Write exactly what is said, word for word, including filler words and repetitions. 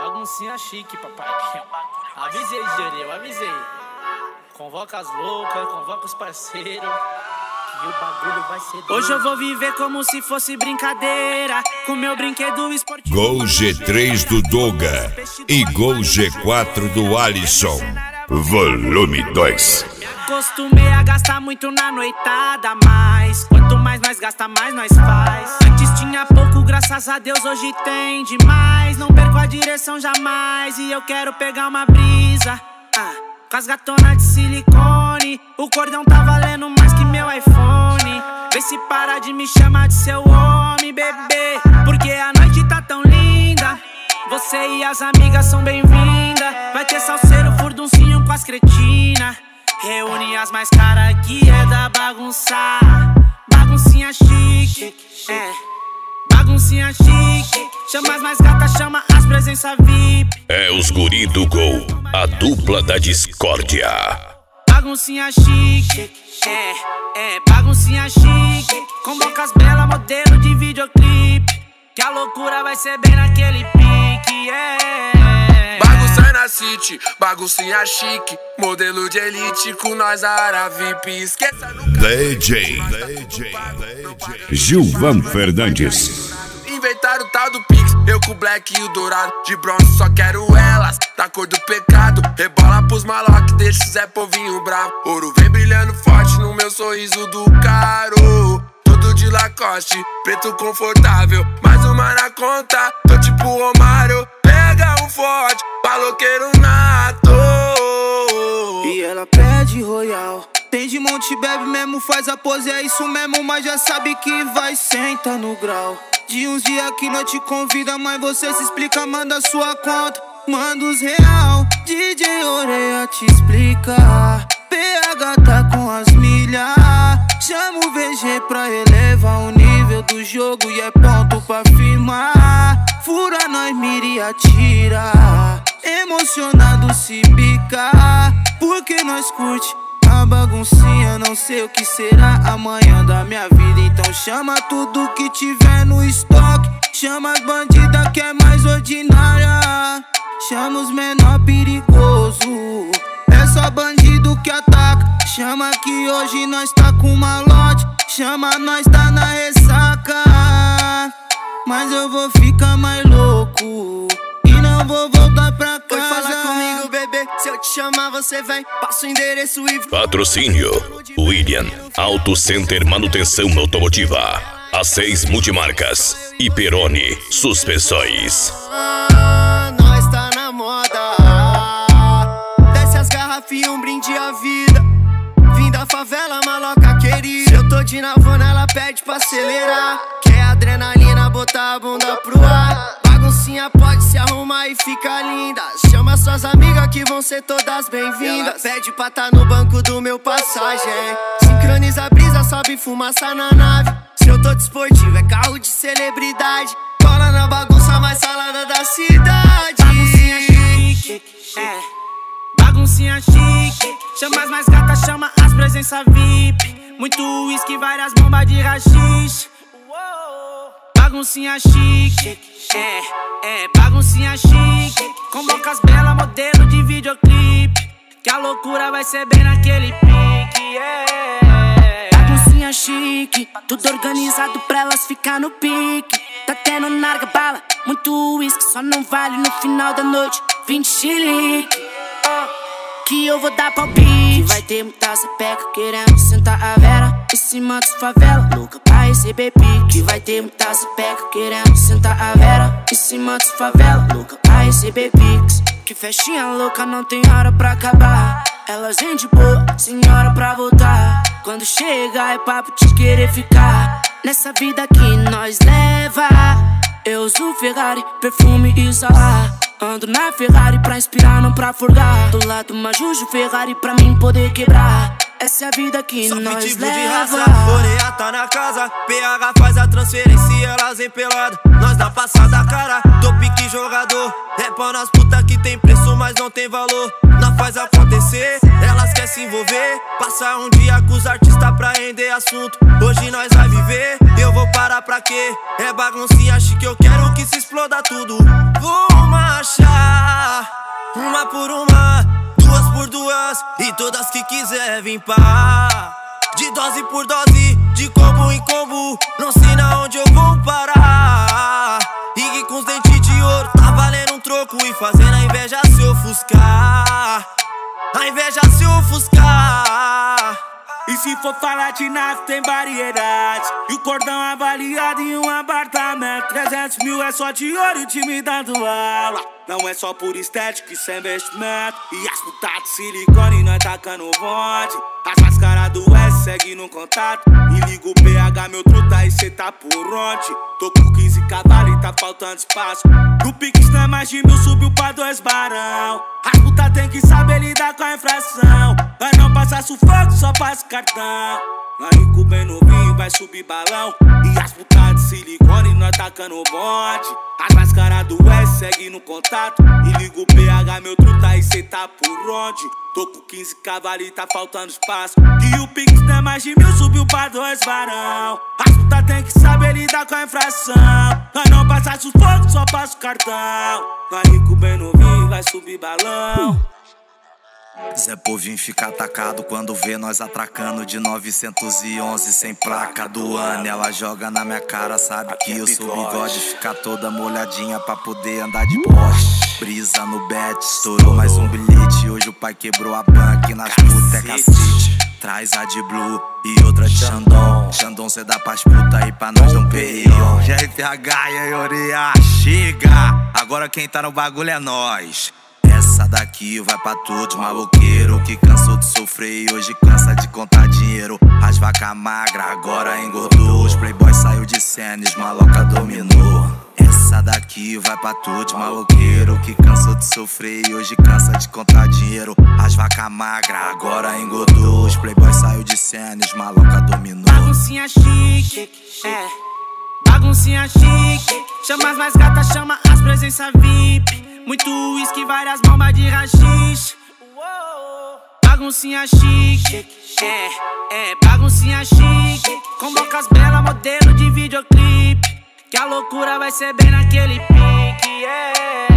Baguncinha chique, papai. Avisei, Jerry, eu avisei. Convoca as loucas, convoca os parceiros. Que o bagulho vai ser doido. Hoje eu vou viver como se fosse brincadeira. Com meu brinquedo esportivo. Gol G três do Doga e Gol G quatro do Alisson. Volume dois. Acostumei a gastar muito na noitada, mas quanto mais nós gasta, mais nós faz. Antes tinha pouco, graças a Deus, hoje tem demais. Não perco a direção jamais e eu quero pegar uma brisa ah, com as gatonas de silicone. O cordão tá valendo mais que meu iPhone. Vê se para de me chamar de seu homem, bebê, porque a noite tá tão linda. Você e as amigas são bem-vindas. Vai ter salseiro, furduncinho com as cretinas. Reúne as mais caras que é da bagunça. Baguncinha chique, é. Baguncinha chique. Chama as mais gatas, chama as presença V I P. É os guri do Gol, a dupla da discórdia. Baguncinha chique, é, é. Baguncinha chique. Convoca as belas, modelo de videoclipe. Que a loucura vai ser bem naquele pique, é. Bagunça na city, baguncinha chique. Modelo de elite com nós a área V I P. Esqueça nunca. D J, D J, Gilvan Fernandes. Inventaram o tal do Pix, eu com o black e o dourado. De bronze só quero elas, da cor do pecado. Rebola pros maloc, deixa o Zé Povinho bravo. Ouro vem brilhando forte no meu sorriso do caro. Todo de Lacoste, preto confortável. Mais uma na conta, tô tipo Romário. Pega um forte, baloqueiro nato. E ela pede royal. Tem de monte, bebe mesmo, faz a pose, é isso mesmo. Mas já sabe que vai sentar no grau. De uns dias que não te convida, mas você se explica, manda sua conta. Manda os real, D J Oreia te explica. P H tá com as milhas. Chama o V G pra elevar o nível do jogo e é ponto pra firmar. Fura nós, mira e atira. Emocionado se bica, porque nós curte a baguncinha, não sei o que será amanhã da minha vida. Então chama tudo que tiver no estoque. Chama as bandidas que é mais ordinária. Chama os menor perigoso. É só bandido que ataca. Chama que hoje nós tá com malote. Chama nós tá na ressaca. Mas eu vou ficar mais louco e não vou voltar pra casa. Oi, fala comigo, bebê. Se eu te chamar, você vem. Passa o endereço e... Patrocínio William Auto Center Manutenção Automotiva, A seis Multimarcas e Peroni Suspensões. Ah, nós tá na moda. Desce as garrafinhas, um brinde à vida. Vim da favela, maloca querida. Se eu tô de navona, ela pede pra acelerar. Quer adrenalina, botar a bunda pro ar. Baguncinha pode se arrumar e ficar linda. Chama suas amigas que vão ser todas bem-vindas. Pede pra tá no banco do meu passagem. Sincroniza a brisa, sobe fumaça na nave. Se eu tô desportivo, é carro de celebridade. Cola na bagunça mais salada da cidade. Baguncinha chique, é. Baguncinha chique. Chama as mais gatas, chama as presença V I P. Muito uísque, várias bombas de rachixe. Baguncinha chique, é, é. Baguncinha chique. Convoca as belas, modelo de videoclipe. Que a loucura vai ser bem naquele pique, é. Baguncinha chique, tudo organizado pra elas ficar no pique. Tá tendo narga bala, muito uísque, só não vale no final da noite. vinte chilique, oh. Que eu vou dar palpite. Que vai ter muita sapeca querendo sentar a vera em cima dos favela, louca pra receber pique. Que vai ter muita sapeca querendo sentar a vera em cima dos favela, louca pra receber piques. Que festinha louca, não tem hora pra acabar. Elas vêm de boa, sem hora pra voltar. Quando chega é papo de querer ficar. Nessa vida que nós leva, eu uso Ferrari, perfume e Zara. Ando na Ferrari pra inspirar, não pra forgar. Do lado uma Juju Ferrari pra mim poder quebrar. Essa é a vida que Só nós pitbull leva. de raça, Oreia tá na casa. P H faz a transferência e elas vem pelado. Nós dá passada a cara, tô pique jogador. É pau nas puta que tem preço, mas não tem valor. Nós faz acontecer, elas quer se envolver. Passar um dia com os artistas pra render assunto. Hoje nós vai viver, eu vou parar pra quê? É baguncinha chique, eu quero que se exploda tudo. Vou marchar Uma por uma, duas por duas, e todas que quiser vir pá. De dose por dose, de combo em combo, não sei na onde eu vou parar. E que com os dentes de ouro tá valendo um troco e fazendo a inveja se ofuscar. A inveja se ofuscar. E se for falar de nave tem variedade, e o cordão avaliado em um apartamento. Trezentos mil é só de ouro e o time dando aula. Não é só por estética, isso é investimento. E as putas de silicone nós tacando bonde. As máscaras do S segue no contato. E liga o P H, meu truta, e cê tá por onde? Tô com quinze cavalos e tá faltando espaço. No Pix não é mais de mil, subiu pra dois barão. As putas tem que saber lidar com a infração. Vai não passar sufoco, só passa o cartão. Nós rico bem novinho, vai subir balão. E as putas de silicone, nós tacando bonde. As máscaras do S segue no contato. E liga o P H, meu truta, e cê tá por onde? Tô com quinze cavalos e tá faltando espaço. E o Pix não é mais de mil, subiu pra dois varão. As putas tem que saber lidar com a infração. Nós não passa sufoco, só passa o cartão. Nós rico bem novinho, vai subir balão. Zé Povinho fica atacado quando vê nós atracando de novecentos e onze sem placa do ano. Ela joga na minha cara, sabe que eu sou bigode. Fica toda molhadinha pra poder andar de Porsche. Brisa no bet, estourou mais um bilhete. Hoje o pai quebrou a banca e nas putas é cacete. Traz a de Blue e outra de Xandão. Xandão cê dá pras putas aí pra nós não periam. G R P H e Ioria, chega! Agora quem tá no bagulho é nós. Essa daqui vai pra todos maloqueiro que cansou de sofrer e hoje cansa de contar dinheiro. As vacas magras agora engordou, os playboys saiu de cena e os maloca dominou. Essa daqui vai pra todos maloqueiro que cansou de sofrer e hoje cansa de contar dinheiro. As vacas magras agora engordou, os playboys saiu de cena e os maloca dominou. Baguncinha chique, é, baguncinha chique. Chama as mais gatas, chama as presença V I P. Muito uísque, várias bombas de rachixe. Baguncinha chique, é, é, baguncinha chique. Convoca as belas, modelo de videoclipe. Que a loucura vai ser bem naquele pique, yeah.